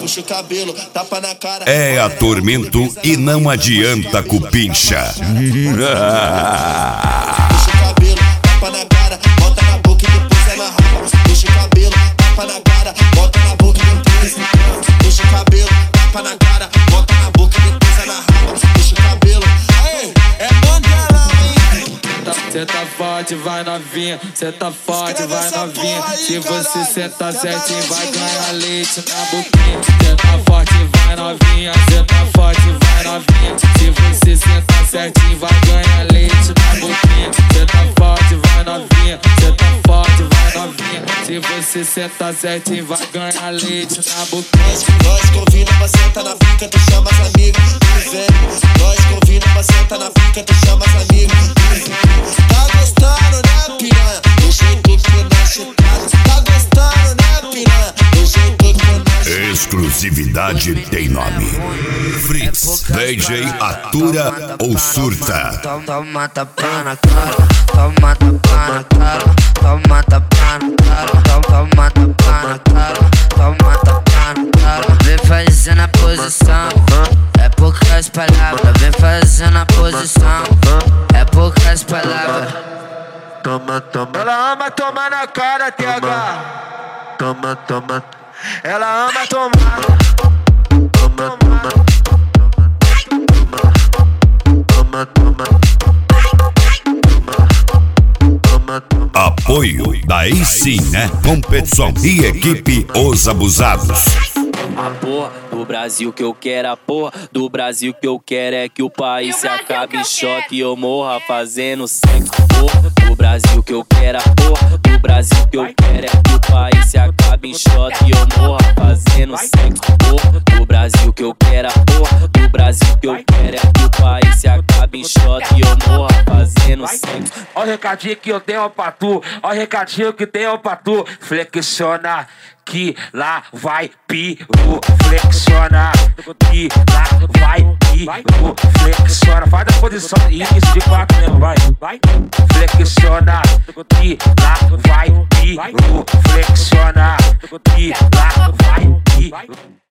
puxa o cabelo, tapa na cara. É a Tormento e não adianta cupincha. Puxa o cabelo, tapa na cara, bota na boca e depois é na raba. Puxa o cabelo, tapa na cara, bota na boca e depois. Puxa o cabelo, tapa na cara, bota na boca e depois é na raba. Puxa o cabelo, aê, é bandelão, hein? Cê tá forte, vai novinha. Cê tá forte, vai novinha. Se você senta certinho, vai ganhar leite na boquinha. Cê tá forte, vai novinha. Cê tá forte, vai novinha. Se você senta certinho, vai ganhar leite na boquinha. Cê tá forte, vai novinha. Cê tá forte, vai novinha. Se você senta certinho, vai ganhar leite na boquinha. Nós convida pra sentar na fica, tu chama as amigas, tu vem. Nós convida pra sentar na fica, tu chama as amigas, tu vem. Tá gostando, né, piranha? Do jeito que nós chutamos. Tá gostando, né, piranha? Do jeito que nós. Exclusividade tem nome. Fritz, DJ atura ou surta. Toma tapa na cara, toma tapa na cara, toma tapa na cara, toma tapa na cara, toma tapa na cara. Vem fazendo a posição, é poucas palavras. Vem fazendo a posição, é poucas palavras. Toma, toma. Ela ama tomar na cara, TH. Toma, toma. Ela ama tomar. Toma, toma. Toma, toma. Toma, toma. Apoio, daí sim, né? Competição e equipe Os Abusados. A porra do Brasil que eu quero, a porra do Brasil que eu quero é que o país se acabe em choque e eu morra fazendo sexo. Porra do Brasil que eu quero, a porra do Brasil que eu quero é que o país se acabe em choque e eu morra fazendo sexo. Porra do Brasil que eu quero, a porra do Brasil que eu quero é que o país se acabe em choque e eu morra fazendo sexo. Ó o recadinho que eu tenho pra tu, ó o recadinho que tenho pra tu. Flexiona que lá vai piru, flexiona que lá vai piru, flexiona, faz a posição isso de quatro mesmo, vai, flexiona que lá vai piru, flexiona que lá vai piru.